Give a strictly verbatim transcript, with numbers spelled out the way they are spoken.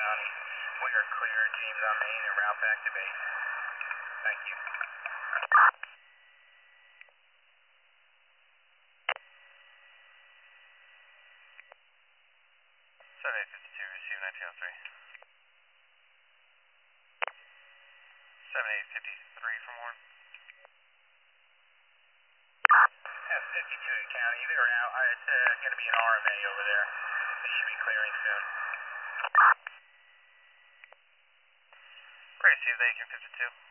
County. We are clear, James on Main, and route back to base. Thank you. seven eight fifty-two, receive nineteen oh three. seven eight fifty-three from Warren. F fifty-two to County, they're out. Uh, it's uh, going to be an R M A over there. They should be clearing soon. Receive the Aiken fifty-two.